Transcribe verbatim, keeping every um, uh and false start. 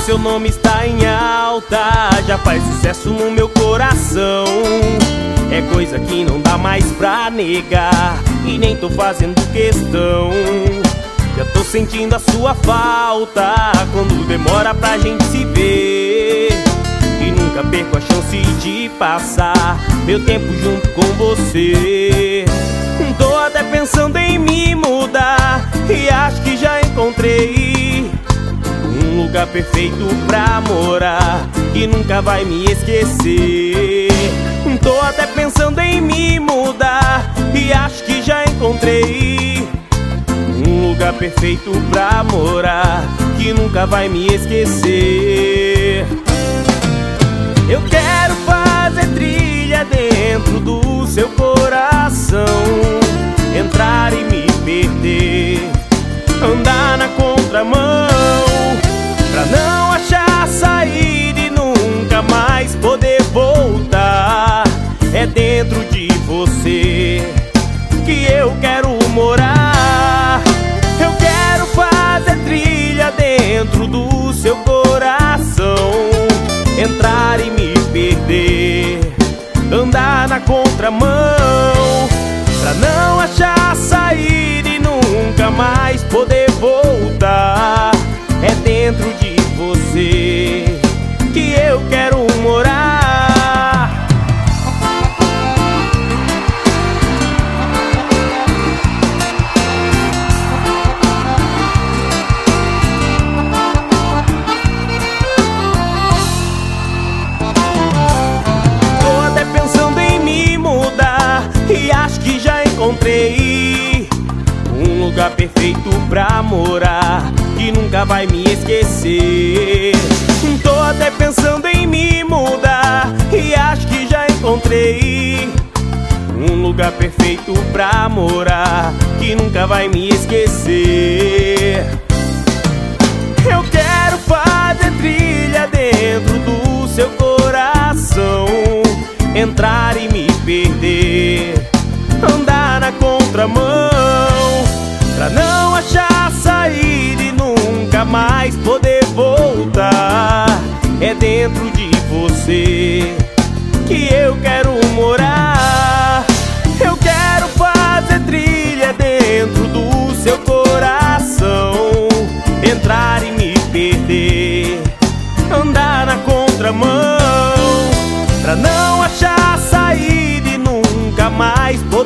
seu nome está em alta, já faz sucesso no meu coração. É coisa que não dá mais pra negar, e nem tô fazendo questão. Já tô sentindo a sua falta quando demora pra gente se ver, e nunca perco a chance de passar meu tempo junto com você. Tô até pensando em me mudar, e acho que já encontrei um lugar perfeito pra morar, que nunca vai me esquecer. Tô até pensando em me mudar, e acho que já encontrei um lugar perfeito pra morar, que nunca vai me esquecer. Eu quero fazer trilha dentro do seu coração, entrar e me perder, andar na contramão, pra não achar saída e nunca mais poder voltar. É dentro de você que eu quero morar. Eu quero fazer trilha dentro do seu coração, entrar e me perder, andar na contramão, pra não achar saída e nunca mais poder voltar. É dentro de você que eu quero morar. Tô até pensando em me mudar, e acho que já encontrei um lugar perfeito pra morar, que nunca vai me esquecer. Tô até pensando em me mudar, e acho que já encontrei um lugar perfeito pra morar, que nunca vai me esquecer. Eu quero fazer trilha dentro do seu coração, entrar e me perder, andar na contramão, pra não achar saída e nunca mais poder voltar. É dentro de você que eu quero morar. Eu quero fazer trilha dentro do seu coração, entrar e me perder, andar na contramão, pra não achar saída e nunca mais poder